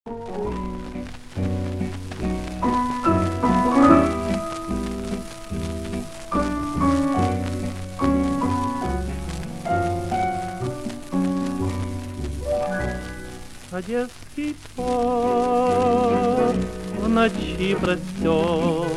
Одесский порт в ночи простер,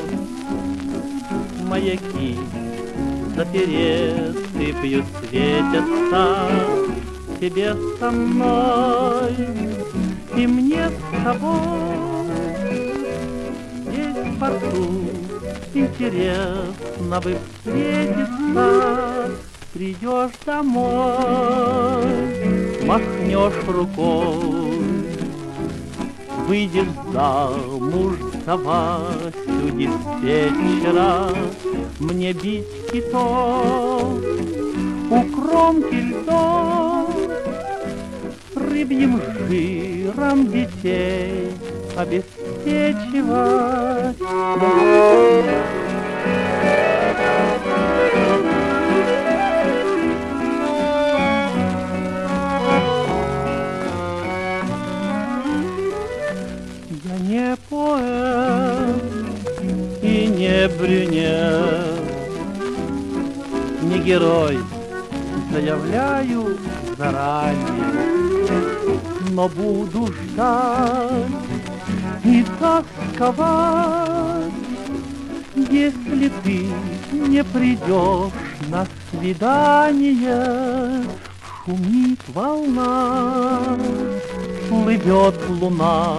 маяки за пересыпью светятся. Тебе со мной и мне с тобой здесь в порту интересно бы встретиться. Придешь домой, махнешь рукой, выйдешь замуж за Васю диспетчера. Мне бить китов у кромки льдов, рыбьим жиром детей обеспечивать. Я не поэт и не брюнет, не герой, заявляю заранее, но буду ждать и тосковать, если ты не придешь на свидание. Шумит волна, плывет луна,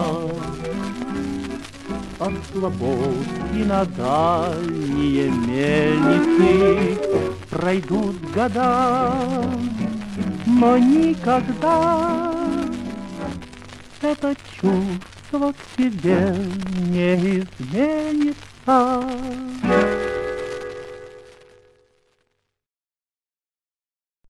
от слободки на дальние мельницы пройдут года, но никогда это чувство к тебе не изменится.